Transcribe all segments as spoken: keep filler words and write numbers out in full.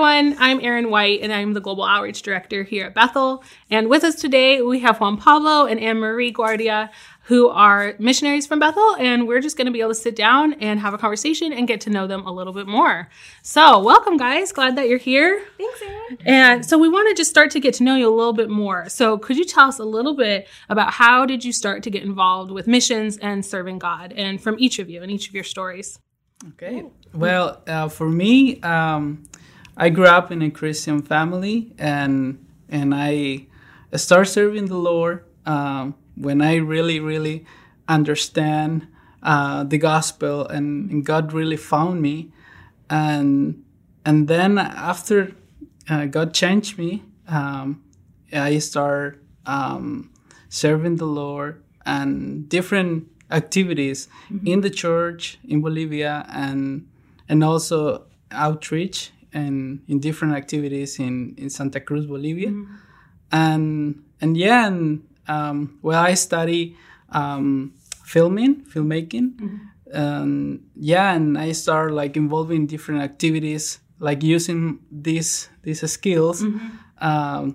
everyone. I'm Erin White, and I'm the Global Outreach Director here at Bethel. And with us today, we have Juan Pablo and Anne Marie Guardia, who are missionaries from Bethel, and we're just going to be able to sit down and have a conversation and get to know them a little bit more. So welcome, guys. Glad that you're here. Thanks, Erin. And so we want to just start to get to know you a little bit more. So could you tell us a little bit about how did you start to get involved with missions and serving God, and from each of you and each of your stories? Okay. Well, uh, for me, um, I grew up in a Christian family, and and I started serving the Lord um, when I really, really understand uh, the gospel, and, and God really found me, and and then after uh, God changed me, um, I started um, serving the Lord and different activities mm-hmm. in the church in Bolivia, and and also outreach and in different activities in, in Santa Cruz, Bolivia. Mm-hmm. And and yeah, and um, well, I study um, filming, filmmaking. Mm-hmm. And yeah, and I started like involving in different activities, like using these these skills mm-hmm. um,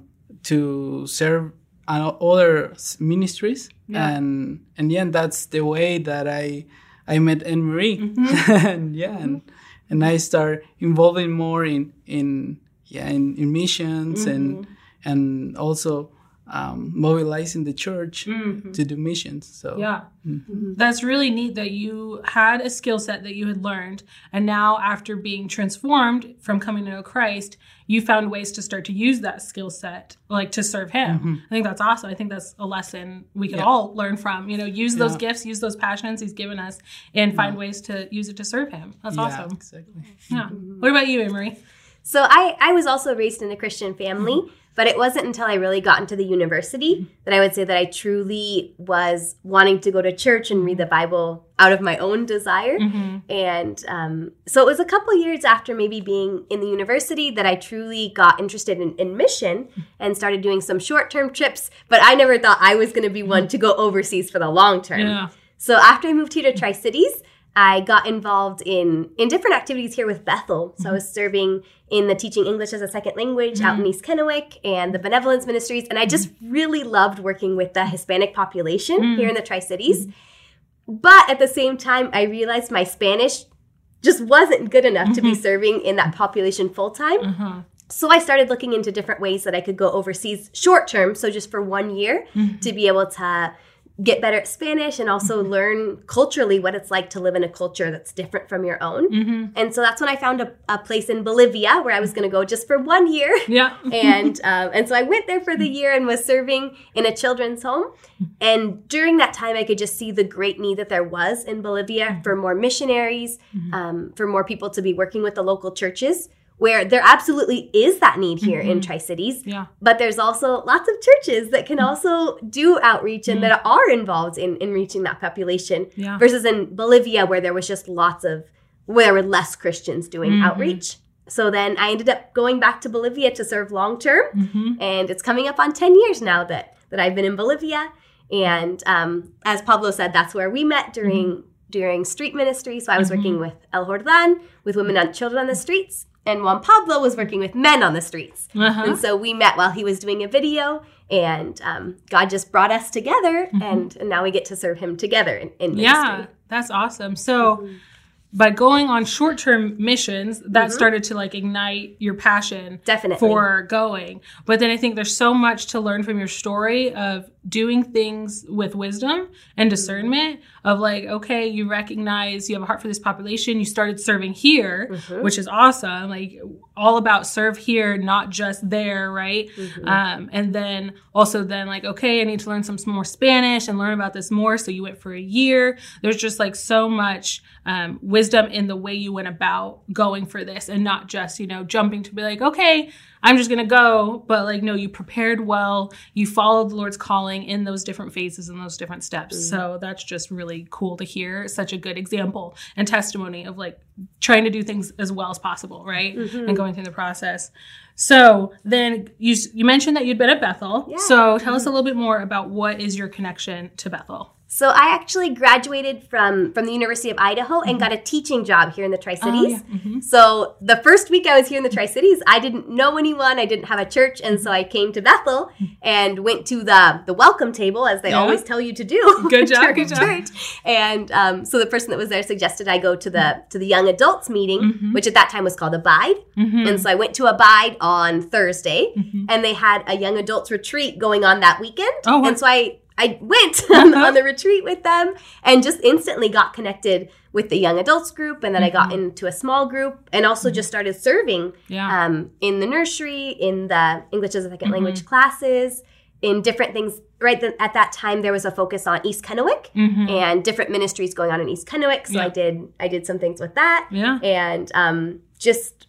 to serve other ministries. Yeah. And and yeah, that's the way that I I met Anne Marie. Mm-hmm. and yeah, mm-hmm. and and I start involving more in in yeah in, in missions mm-hmm. and and also um, mobilizing the church mm-hmm. to do missions. So yeah, mm-hmm. that's really neat that you had a skill set that you had learned, and now after being transformed from coming to know Christ, you found ways to start to use that skill set, like to serve Him. Mm-hmm. I think that's awesome. I think that's a lesson we can yeah. all learn from. You know, use those yeah. gifts, use those passions He's given us, and find yeah. ways to use it to serve Him. That's yeah, awesome. Exactly. Yeah. Mm-hmm. What about you, Anne Marie? So I, I was also raised in a Christian family, mm-hmm. but it wasn't until I really got into the university mm-hmm. that I would say that I truly was wanting to go to church and read the Bible out of my own desire. Mm-hmm. And um, so it was a couple years after maybe being in the university that I truly got interested in, in mission and started doing some short-term trips, but I never thought I was going to be one to go overseas for the long term. Yeah. So after I moved here to Tri-Cities, I got involved in, in different activities here with Bethel. So mm-hmm. I was serving in the Teaching English as a Second Language mm-hmm. out in East Kennewick and the Benevolence Ministries. And I just mm-hmm. really loved working with the Hispanic population mm-hmm. here in the Tri-Cities. Mm-hmm. But at the same time, I realized my Spanish just wasn't good enough mm-hmm. to be serving in that population full-time. Mm-hmm. So I started looking into different ways that I could go overseas short-term, so just for one year, mm-hmm. to be able to get better at Spanish and also mm-hmm. learn culturally what it's like to live in a culture that's different from your own. Mm-hmm. And so that's when I found a, a place in Bolivia where I was going to go just for one year. Yeah. and um, and so I went there for the year and was serving in a children's home. And during that time, I could just see the great need that there was in Bolivia mm-hmm. for more missionaries, mm-hmm. um, for more people to be working with the local churches, where there absolutely is that need here mm-hmm. in Tri-Cities. Yeah. But there's also lots of churches that can also do outreach and mm-hmm. that are involved in, in reaching that population yeah. versus in Bolivia where there was just lots of, where there were less Christians doing mm-hmm. outreach. So then I ended up going back to Bolivia to serve long term. Mm-hmm. And it's coming up on ten years now that, that I've been in Bolivia. And um, as Pablo said, that's where we met during, mm-hmm. during street ministry. So I was mm-hmm. working with El Jordan, with women and children on the streets. And Juan Pablo was working with men on the streets. Uh-huh. And so we met while he was doing a video, and um, God just brought us together, mm-hmm. and, and now we get to serve Him together in, in ministry. Yeah, that's awesome. So mm-hmm. by going on short-term missions, that mm-hmm. started to like ignite your passion Definitely. For going. But then I think there's so much to learn from your story of doing things with wisdom and discernment of like, okay, you recognize you have a heart for this population. You started serving here, mm-hmm. which is awesome. Like all about serve here, not just there, right? Mm-hmm. Um, and then also then like, okay, I need to learn some more Spanish and learn about this more. So you went for a year. There's just like so much um, wisdom in the way you went about going for this and not just, you know, jumping to be like, okay, I'm just going to go. But like, no, you prepared well. You followed the Lord's calling in those different phases and those different steps. Mm-hmm. So that's just really cool to hear. Such a good example and testimony of like trying to do things as well as possible, right? Mm-hmm. And going through the process. So then you you mentioned that you'd been at Bethel. Yeah. So tell mm-hmm. us a little bit more about what is your connection to Bethel. So I actually graduated from, from the University of Idaho and got a teaching job here in the Tri-Cities. Oh, yeah. Mm-hmm. So the first week I was here in the Tri-Cities, I didn't know anyone. I didn't have a church. And so I came to Bethel and went to the, the welcome table, as they Yeah. always tell you to do. Good job, during good job. church. And um, so the person that was there suggested I go to the to the young adults meeting, Mm-hmm. which at that time was called Abide. Mm-hmm. And so I went to Abide on Thursday, Mm-hmm. and they had a young adults retreat going on that weekend. Oh, wow. And so I, I went on, on the retreat with them and just instantly got connected with the young adults group. And then I got into a small group and also just started serving Yeah. um, in the nursery, in the English as a second Mm-hmm. language classes, in different things. Right th- at that time, there was a focus on East Kennewick Mhm. and different ministries going on in East Kennewick. So Yeah. I did I did some things with that. Yeah. And um, just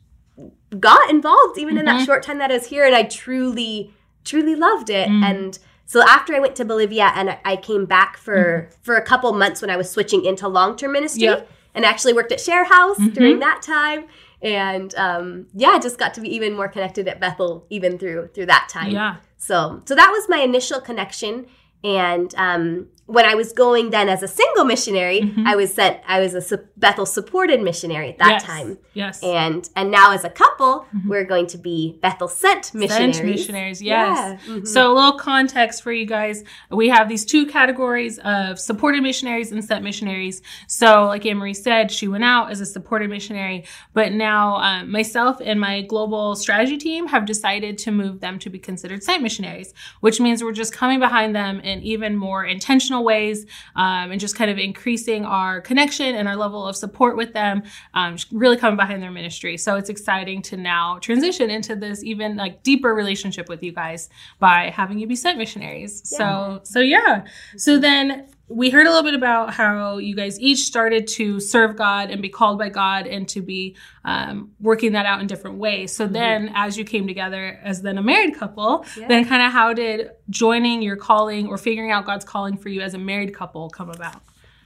got involved even in Mm-hmm. that short time that I was here, and I truly, truly loved it. Mm. And so after I went to Bolivia and I- I came back for for a couple months when I was switching into long term ministry, Yeah. and actually worked at Share House Mhm. during that time. And um, yeah, I just got to be even more connected at Bethel even through through that time. Yeah. So so that was my initial connection. And um, when I was going then as a single missionary, Mhm. I was sent. I was a su- Bethel supported missionary at that Yes. time. Yes. And and now as a couple, we're going to be Bethel sent missionaries. Sent missionaries, yes. Yeah. Mhm. So a little context for you guys. We have these two categories of supported missionaries and sent missionaries. So like Anne-Marie said, she went out as a supported missionary, but now um, myself and my global strategy team have decided to move them to be considered sent missionaries, which means we're just coming behind them in even more intentional ways um, and just kind of increasing our connection and our level of support with them, um, just really coming behind their ministry. So it's exciting to now transition into this even like deeper relationship with you guys by having you be sent missionaries. So, so yeah. So then we heard a little bit about how you guys each started to serve God and be called by God and to be um, working that out in different ways. So then as you came together as then a married couple, Yeah. then kind of how did joining your calling or figuring out God's calling for you as a married couple come about?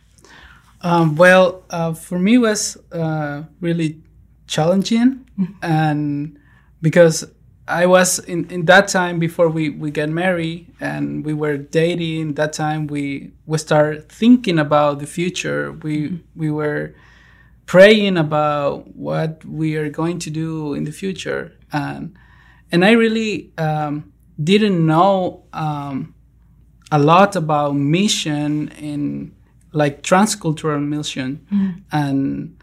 Um, well, uh, for me, it was uh, really challenging, and because I was in, in that time before we, we get married and we were dating. That time we we started thinking about the future. We mm-hmm. we were praying about what we are going to do in the future, and and I really um, didn't know um, a lot about mission in like transcultural mission, mm-hmm. and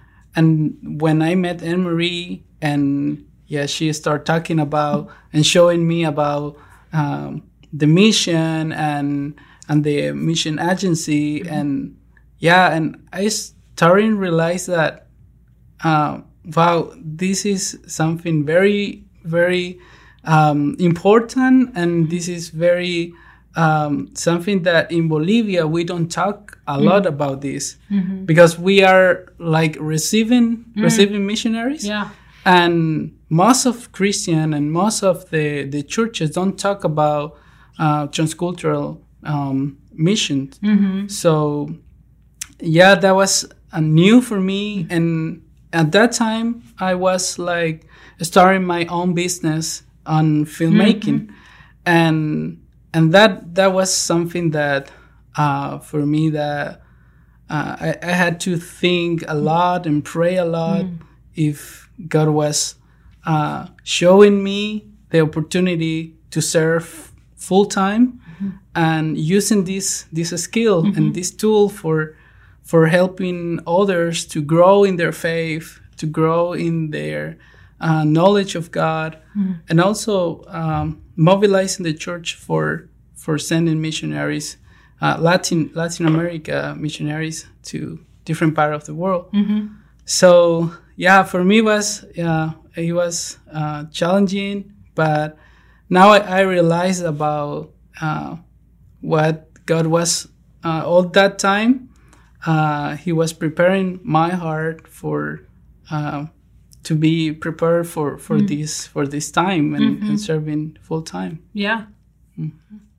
and when I met Anne-Marie and yeah, she started talking about and showing me about um, the mission and and the mission agency, mm-hmm. and yeah, and I started to realize that uh, wow, this is something very very um, important, and this is very um, something that in Bolivia we don't talk a mm-hmm. lot about this, mm-hmm. because we are like receiving mm-hmm. receiving missionaries, yeah. And most of Christian and most of the, the churches don't talk about uh, transcultural um, missions. Mm-hmm. So, yeah, that was uh, new for me. Mm-hmm. And at that time, I was like starting my own business on filmmaking. Mm-hmm. And and that that was something that, uh, for me, that uh, I, I had to think a lot and pray a lot mm-hmm. if God was uh, showing me the opportunity to serve full time, mm-hmm. and using this this skill mm-hmm. and this tool for for helping others to grow in their faith, to grow in their uh, knowledge of God, mm-hmm. and also um, mobilizing the church for for sending missionaries, uh, Latin Latin America missionaries to different part of the world. Mm-hmm. So. Yeah, for me, it was yeah, it was uh, challenging, but now I, I realize about uh, what God was uh, all that time. Uh, he was preparing my heart for uh, to be prepared for, for mm-hmm. this for this time and, mm-hmm. and serving full time. Yeah. Mm-hmm.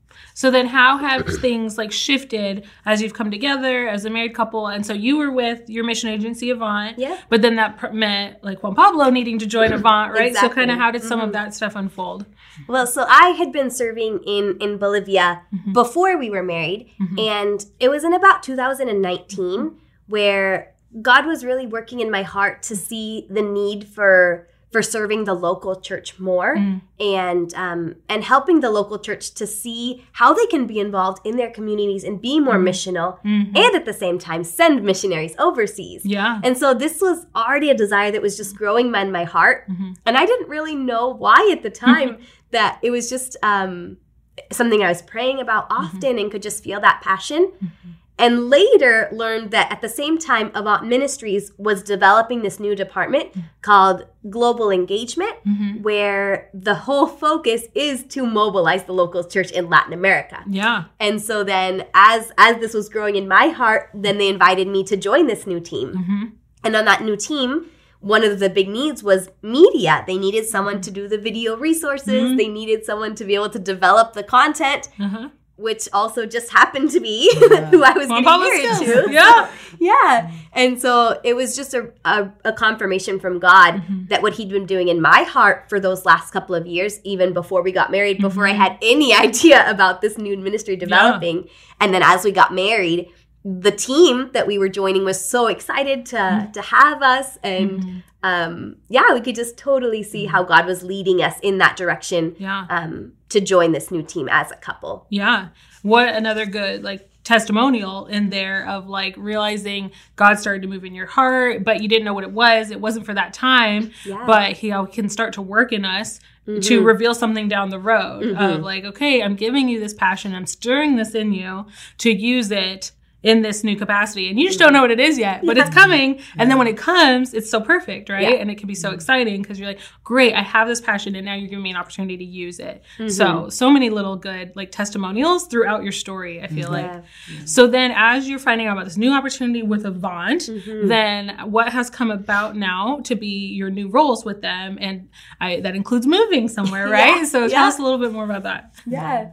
So then how have things like shifted as you've come together as a married couple? And so you were with your mission agency, Avant. Yeah. But then that pr- meant like Juan Pablo needing to join Avant, right? Exactly. So kind of how did some mm-hmm. of that stuff unfold? Well, so I had been serving in, in Bolivia mm-hmm. before we were married. Mm-hmm. And it was in about two thousand nineteen where God was really working in my heart to see the need for for serving the local church more mm. and um, and helping the local church to see how they can be involved in their communities and be more mm. missional mm-hmm. and at the same time send missionaries overseas. Yeah. And so this was already a desire that was just growing in my heart. Mm-hmm. And I didn't really know why at the time that it was just um, something I was praying about often mm-hmm. and could just feel that passion. Mm-hmm. And later learned that at the same time, Avant Ministries was developing this new department mm-hmm. called Global Engagement, mm-hmm. where the whole focus is to mobilize the local church in Latin America. Yeah. And so then as as this was growing in my heart, then they invited me to join this new team. Mm-hmm. And on that new team, one of the big needs was media. They needed someone to do the video resources. Mm-hmm. They needed someone to be able to develop the content. Uh-huh. Which also just happened to be yeah. who I was Juan getting Pablo married still. to. Yeah. So, yeah. And so it was just a, a, a confirmation from God mm-hmm. that what he'd been doing in my heart for those last couple of years, even before we got married, mm-hmm. before I had any idea about this new ministry developing. Yeah. And then as we got married, the team that we were joining was so excited to, mm-hmm. to have us. And mm-hmm. um, yeah, we could just totally see how God was leading us in that direction. Yeah. Um, to join this new team as a couple. Yeah. What another good like testimonial in there of like realizing God started to move in your heart, but you didn't know what it was. It wasn't for that time, yeah. but he can start to work in us mm-hmm. to reveal something down the road mm-hmm. of like, okay, I'm giving you this passion. I'm stirring this in you to use it in this new capacity. And you just don't know what it is yet, but yeah. it's coming. And then when it comes, it's so perfect, right? Yeah. And it can be so exciting because you're like, great, I have this passion and now you're giving me an opportunity to use it. Mm-hmm. So, so many little good like testimonials throughout your story, I feel yeah. like. Yeah. So then as you're finding out about this new opportunity with Avant, mm-hmm. then what has come about now to be your new roles with them? And I, that includes moving somewhere, right? yeah. So tell yeah. us a little bit more about that. Yeah.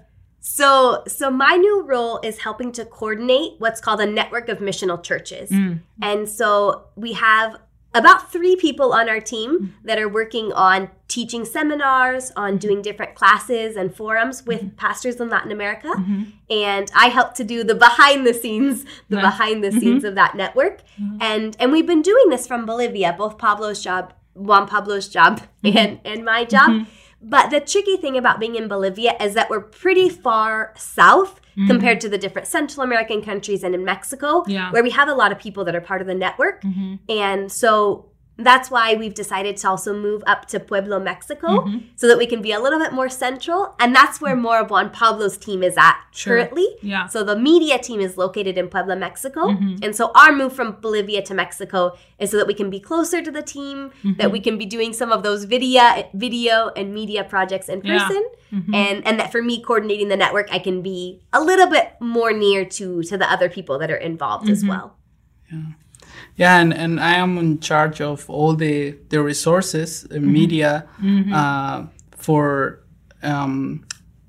So so my new role is helping to coordinate what's called a network of missional churches. Mm. And so we have about three people on our team that are working on teaching seminars, on doing different classes and forums with mm-hmm. pastors in Latin America. Mm-hmm. And I help to do the behind the scenes, the nice. behind the scenes mm-hmm. of that network. Mm-hmm. And and we've been doing this from Bolivia, both Pablo's job, Juan Pablo's job, mm-hmm. and, and my job. Mm-hmm. But the tricky thing about being in Bolivia is that we're pretty far south mm-hmm. compared to the different Central American countries and in Mexico, yeah. where we have a lot of people that are part of the network. Mm-hmm. And so that's why we've decided to also move up to Pueblo, Mexico, mm-hmm. so that we can be a little bit more central. And that's where more of Juan Pablo's team is at sure. currently. Yeah. So the media team is located in Puebla, Mexico. Mm-hmm. And so our move from Bolivia to Mexico is so that we can be closer to the team, mm-hmm. that we can be doing some of those video, video and media projects in person. Yeah. Mm-hmm. And and that for me, coordinating the network, I can be a little bit more near to, to the other people that are involved mm-hmm. as well. Yeah. Yeah, and, and I am in charge of all the, the resources, the mm-hmm. media, mm-hmm. Uh, for um,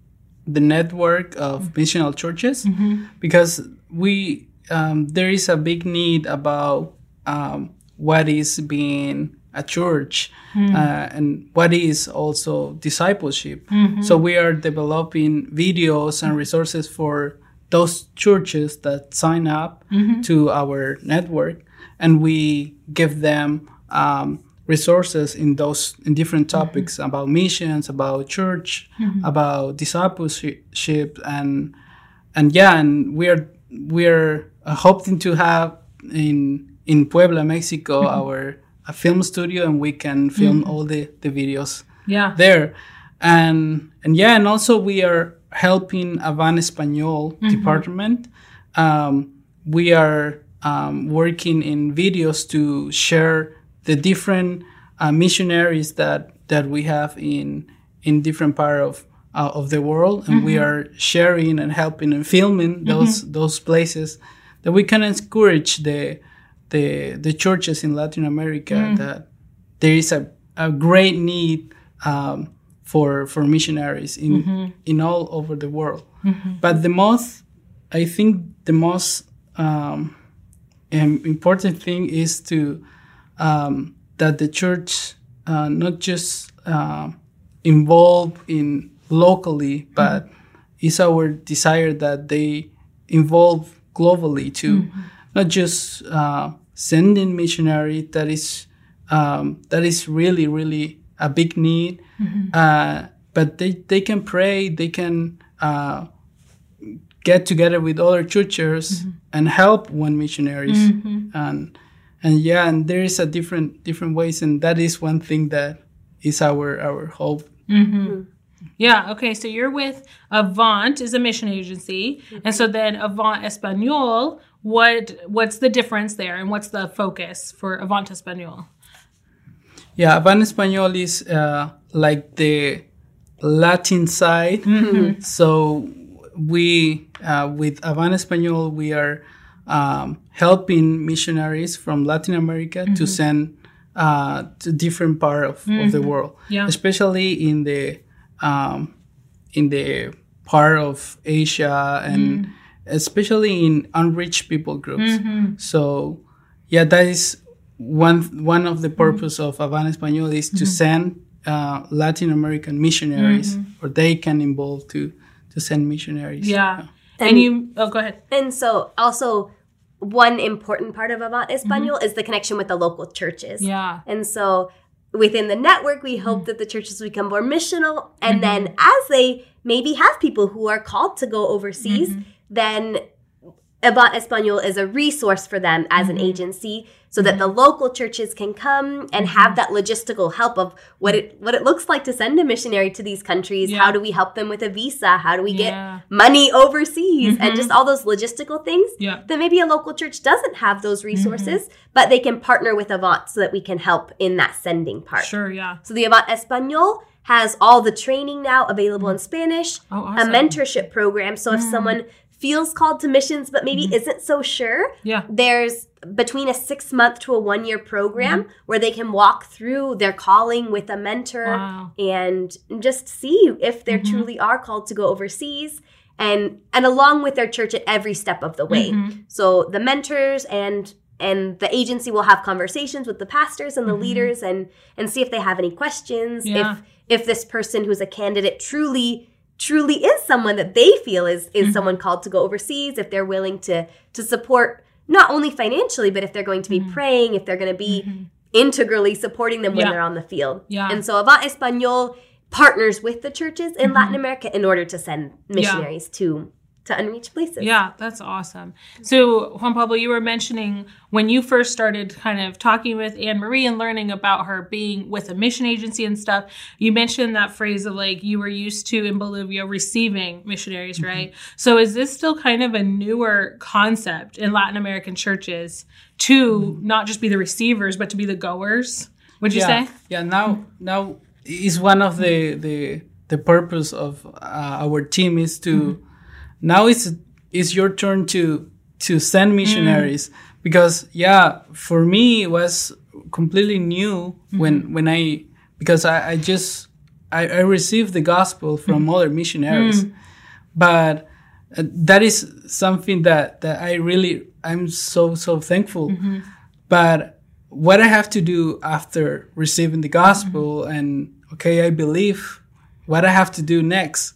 the network of mm-hmm. missional churches, mm-hmm. because we um, there is a big need about um, what is being a church mm-hmm. uh, and what is also discipleship. Mm-hmm. So we are developing videos and resources for those churches that sign up mm-hmm. to our network. And we give them um, resources in those in different topics mm-hmm. about missions, about church, mm-hmm. about discipleship, and and yeah, and we're we're uh, hoping to have in in Puebla, Mexico, mm-hmm. our a film studio, and we can film mm-hmm. all the, the videos yeah. there, and and yeah, and also we are helping Avant Español mm-hmm. department. Um, we are Um, working in videos to share the different uh, missionaries that, that we have in in different part of uh, of the world, and mm-hmm. we are sharing and helping and filming those mm-hmm. those places that we can encourage the the the churches in Latin America mm-hmm. that there is a, a great need um, for for missionaries in Mm-hmm. in all over the world. But the most, I think, the most um, um, important thing is to um, that the church uh, not just uh, involve in locally, but it's our desire that they involve globally too, not just uh, sending missionary. That is um, that is really really a big need, uh, but they they can pray, they can uh, get together with other churches and help one missionaries, and and yeah, and there is a different different ways, and that is one thing that is our our hope. Yeah, okay, so you're with Avant is a mission agency, and so then Avant Espanol, what what's the difference there, and what's the focus for Avant Espanol? Yeah, Avant Espanol is uh, like the Latin side. So we, uh, with Avant Espanol, we are um, helping missionaries from Latin America to send uh, to different part of, of the world, Yeah. especially in the um, in the part of Asia and especially in unreached people groups. So yeah, that is one one of the purpose of Avant Espanol is to send uh, Latin American missionaries, or they can involve to to send missionaries. Yeah. And, you, oh, go ahead. And so also one important part of Avant Espanol is the connection with the local churches. Yeah. And so within the network, we hope that the churches become more missional. And then as they maybe have people who are called to go overseas, then Avant Espanol is a resource for them as an agency so that the local churches can come and have that logistical help of what it what it looks like to send a missionary to these countries. Yeah. How do we help them with a visa? How do we Yeah. get money overseas? And just all those logistical things. Yeah. Then maybe a local church doesn't have those resources, but they can partner with Avant so that we can help in that sending part. Sure, yeah. So the Avant Espanol has all the training now available in Spanish, Oh, a awesome. mentorship program. So if someone feels called to missions but maybe isn't so sure, Yeah. there's between a six month to a one year program where they can walk through their calling with a mentor Wow. and just see if they truly are called to go overseas, and and along with their church at every step of the way. So the mentors and and the agency will have conversations with the pastors and the leaders and and see if they have any questions. Yeah. If if this person who's a candidate truly truly is someone that they feel is is someone called to go overseas, if they're willing to to support not only financially, but if they're going to be praying, if they're going to be integrally supporting them when Yeah. they're on the field. Yeah. And so Avant Espanol partners with the churches in Latin America in order to send missionaries to to unreached places. Yeah, that's awesome. So, Juan Pablo, you were mentioning when you first started kind of talking with Anne Marie and learning about her being with a mission agency and stuff, you mentioned that phrase of like you were used to in Bolivia receiving missionaries, right? So is this still kind of a newer concept in Latin American churches to not just be the receivers, but to be the goers? Would you yeah, say? Yeah, now now is one of the the the purpose of uh, our team is to now it's it's your turn to to send missionaries because yeah, for me it was completely new when when I because I, I just I, I received the gospel from other missionaries, but uh, that is something that that I really I'm so so thankful, but what I have to do after receiving the gospel and okay, I believe what I have to do next.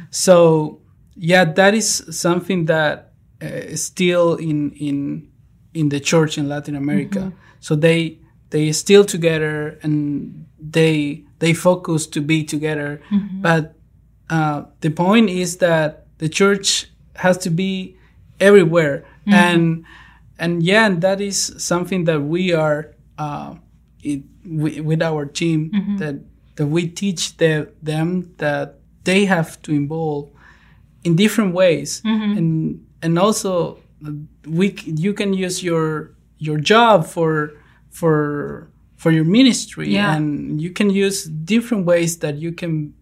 So yeah, that is something that uh, is still in in in the church in Latin America. So they they still together and they they focus to be together. But uh, the point is that the church has to be everywhere, and and yeah, and that is something that we are uh, it, we, with our team that that we teach the, them that they have to involve in different ways, and and also we c- you can use your your job for for for your ministry, Yeah. and you can use different ways that you can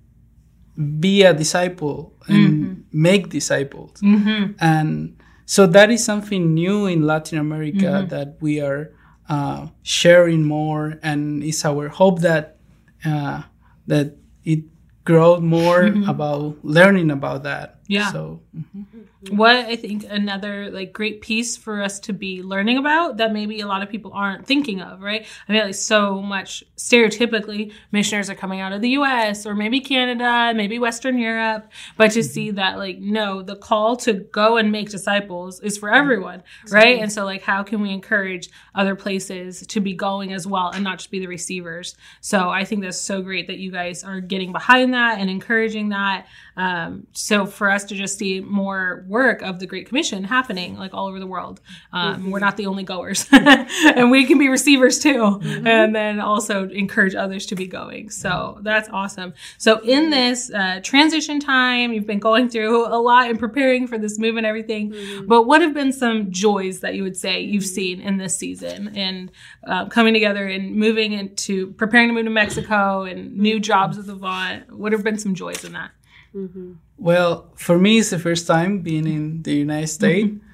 be a disciple and make disciples, and so that is something new in Latin America that we are uh, sharing more, and it's our hope that uh, that it grow more mm-hmm. about learning about that. Yeah. So mm-hmm. what I think another like great piece for us to be learning about that maybe a lot of people aren't thinking of, right? I mean, like so much stereotypically missionaries are coming out of the U S or maybe Canada, maybe Western Europe, but to mm-hmm. see that like, no, the call to go and make disciples is for everyone, mm-hmm. right? And so like, how can we encourage other places to be going as well and not just be the receivers? So I think that's so great that you guys are getting behind that and encouraging that. Um, so for us to just see more work of the Great Commission happening like all over the world. Um, mm-hmm. We're not the only goers and we can be receivers too. Mm-hmm. And then also encourage others to be going. So that's awesome. So in this uh, transition time, you've been going through a lot and preparing for this move and everything, mm-hmm. but what have been some joys that you would say you've seen in this season and uh, coming together and moving into preparing to move to Mexico and new jobs with Avant? What have been some joys in that? Mm-hmm. Well, for me, it's the first time being in the United States. Mm-hmm.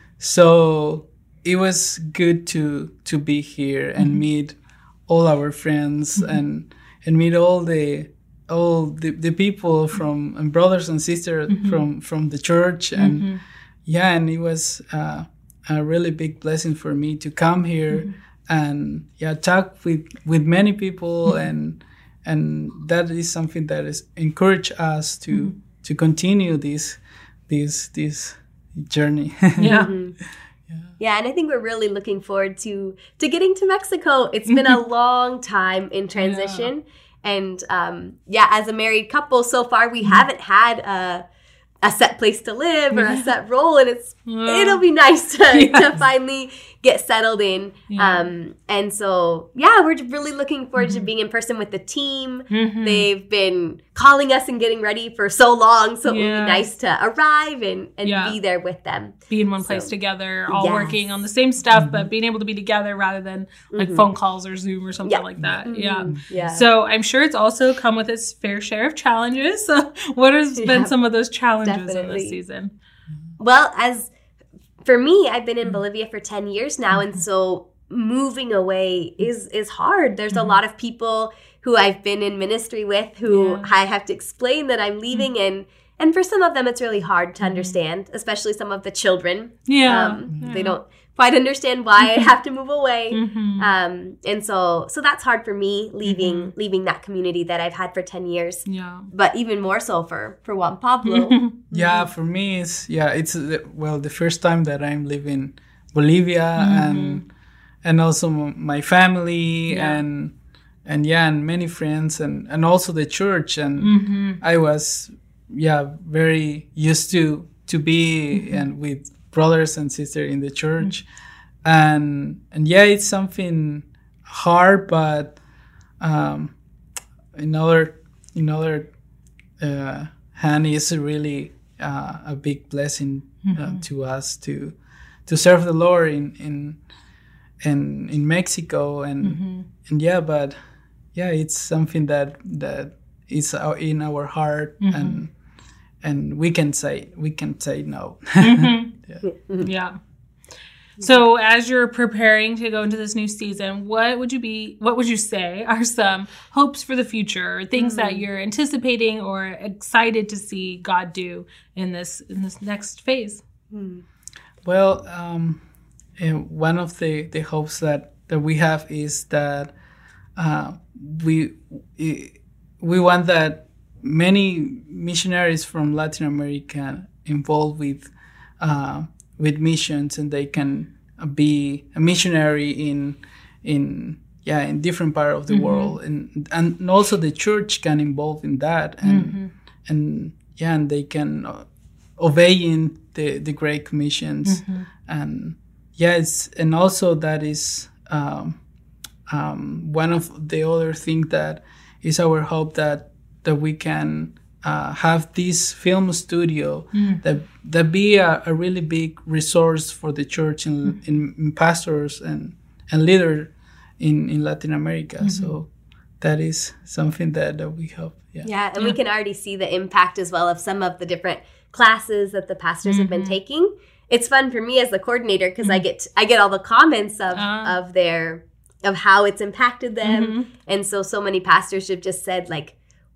So it was good to to be here and mm-hmm. meet all our friends mm-hmm. and and meet all the all the, the people from and brothers and sisters mm-hmm. from, from the church. And mm-hmm. yeah, and it was uh, a really big blessing for me to come here mm-hmm. and yeah, talk with, with many people mm-hmm. and and that is something that is encourage us to mm-hmm. to continue this this this journey. Yeah. Mm-hmm. yeah. Yeah, and I think we're really looking forward to to getting to Mexico. It's been a long time in transition. Yeah. And um, yeah, as a married couple, so far we mm-hmm. haven't had a a set place to live or a set role, and it's yeah. it'll be nice to, yes. to finally get settled in. Yeah. Um, and so, yeah, we're really looking forward mm-hmm. to being in person with the team. Mm-hmm. They've been calling us and getting ready for so long, so yeah. it would be nice to arrive and, and yeah. be there with them. Be in one so, place together, all yes. working on the same stuff, mm-hmm. but being able to be together rather than like mm-hmm. phone calls or Zoom or something yeah. like that. Mm-hmm. Yeah. yeah. So I'm sure it's also come with its fair share of challenges. So what has yeah. been some of those challenges Definitely. in this season? Well, as for me, I've been in Bolivia for ten years now, and so moving away is is hard. There's mm-hmm. a lot of people who I've been in ministry with who yeah. I have to explain that I'm leaving, mm-hmm. and and for some of them it's really hard to understand, especially some of the children. Yeah, um, yeah. they don't quite understand why I have to move away, mm-hmm. um, and so so that's hard for me leaving mm-hmm. leaving that community that I've had for ten years. Yeah, but even more so for for Juan Pablo. Yeah, for me it's yeah it's well the first time that I'm leaving Bolivia mm-hmm. and and also my family yeah. and and yeah and many friends and and also the church, and mm-hmm. I was yeah very used to to be mm-hmm. and with brothers and sisters in the church, mm-hmm. and and yeah it's something hard, but um another another uh hand is really uh, a big blessing uh, mm-hmm. to us to to serve the Lord in in in, in Mexico, and mm-hmm. and yeah but yeah it's something that that is in our heart, mm-hmm. and and we can say we can say no. Mm-hmm. yeah. yeah. So as you're preparing to go into this new season, what would you be what would you say are some hopes for the future, things mm-hmm. that you're anticipating or excited to see God do in this in this next phase? Mm. Well, um, one of the, the hopes that, that we have is that uh, we we want that many missionaries from Latin America involved with uh, with missions, and they can be a missionary in in yeah in different part of the mm-hmm. world, and and also the church can involve in that, and mm-hmm. and yeah and they can uh, obey in the the Great Commissions, mm-hmm. and yes and also that is um, um, one of the other things that is our hope, that that we can Uh, have this film studio mm. that that be a, a really big resource for the church and mm. in, in pastors and and leaders in, in Latin America. Mm-hmm. So that is something that, that we hope. Yeah, yeah, and yeah. we can already see the impact as well of some of the different classes that the pastors mm-hmm. have been taking. It's fun for me as the coordinator because mm-hmm. I get I get all the comments of uh. of their of how it's impacted them, mm-hmm. and so so many pastors have just said like,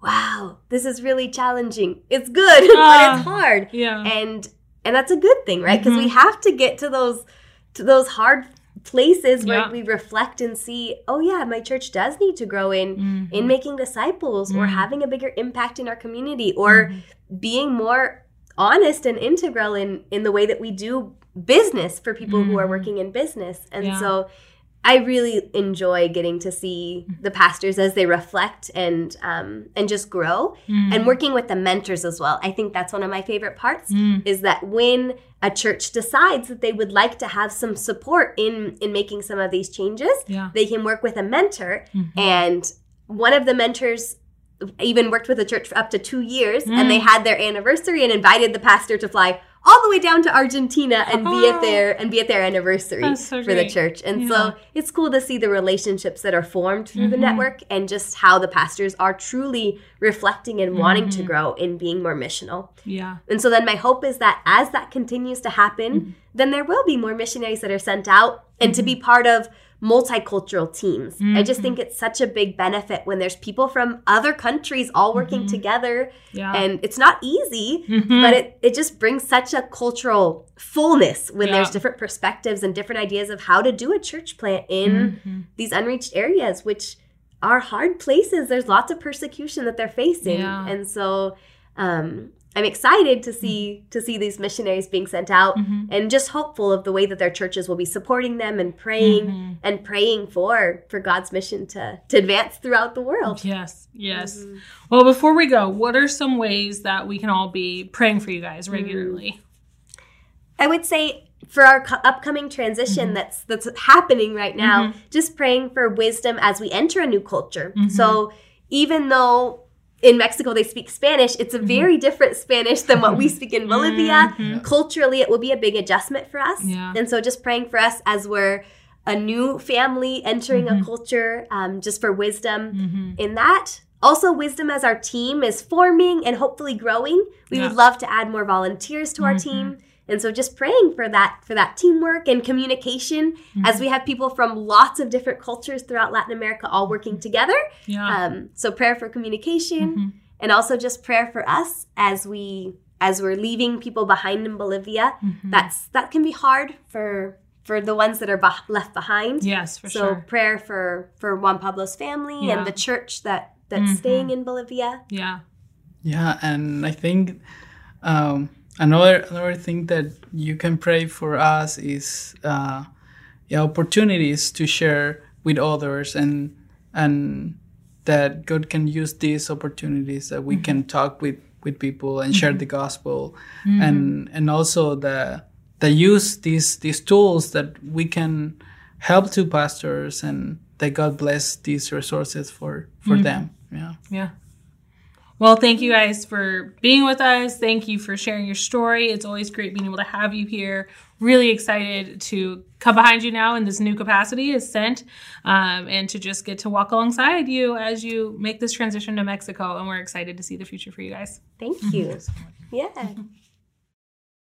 wow, this is really challenging. It's good, Uh, but it's hard. Yeah. And and that's a good thing, right? Because Mhm. we have to get to those to those hard places where Yeah. we reflect and see, oh yeah, my church does need to grow in Mhm. in making disciples or Mhm. having a bigger impact in our community or being more honest and integral in in the way that we do business for people who are Mhm. working in business. And Yeah. so I really enjoy getting to see the pastors as they reflect and um, and just grow, Mhm. and working with the mentors as well. I think that's one of my favorite parts, Mm. is that when a church decides that they would like to have some support in in making some of these changes, Yeah. they can work with a mentor. Mhm. And one of the mentors even worked with the church for up to two years, Mm. and they had their anniversary and invited the pastor to fly all the way down to Argentina and be at Oh. their and be at their anniversary That's so for the great. church. And Yeah. so it's cool to see the relationships that are formed through the Mhm. network, and just how the pastors are truly reflecting and wanting to Mhm. grow in being more missional. Yeah. And so then my hope is that as that continues to happen, Mm-hmm. then there will be more missionaries that are sent out and to be part of multicultural teams. I just Mhm. think it's such a big benefit when there's people from other countries all working Mhm. together. Yeah. And it's not easy, Mhm. but it, it just brings such a cultural fullness when Yeah. there's different perspectives and different ideas of how to do a church plant in Mhm. these unreached areas, which are hard places. There's lots of persecution that they're facing. Yeah. And so um, I'm excited to see to see these missionaries being sent out, Mhm. and just hopeful of the way that their churches will be supporting them and praying Mhm. and praying for for God's mission to to advance throughout the world. Yes, yes. Mhm. Well, before we go, what are some ways that we can all be praying for you guys regularly? I would say for our co- upcoming transition Mm-hmm. that's that's happening right now, just praying for wisdom as we enter a new culture. Mhm. So even though in Mexico they speak Spanish, it's a Mm-hmm. very different Spanish than what we speak in Bolivia. Mhm. Culturally, it will be a big adjustment for us. Yeah. And so just praying for us as we're a new family entering Mhm. a culture, um, just for wisdom Mhm. in that. Also, wisdom as our team is forming and hopefully growing. We Yeah. would love to add more volunteers to our Mhm. team. And so just praying for that, for that teamwork and communication Mm-hmm. as we have people from lots of different cultures throughout Latin America all working together. Yeah. Um, so prayer for communication, Mhm. and also just prayer for us as we as we're leaving people behind in Bolivia. Mhm. That's that can be hard for for the ones that are beh- left behind. Yes, for so sure. prayer for for Juan Pablo's family Yeah. and the church that that's Mhm. staying in Bolivia. Yeah. Yeah, and I think um, another another thing that you can pray for us is uh, yeah, opportunities to share with others, and and that God can use these opportunities that we can talk with, with people and share the gospel, and and also the the use these these tools that we can help to pastors, and that God bless these resources for for them. Yeah. Yeah. Well, thank you guys for being with us. Thank you for sharing your story. It's always great being able to have you here. Really excited to come behind you now in this new capacity as sent, um, and to just get to walk alongside you as you make this transition to Mexico. And we're excited to see the future for you guys. Thank you. Yeah.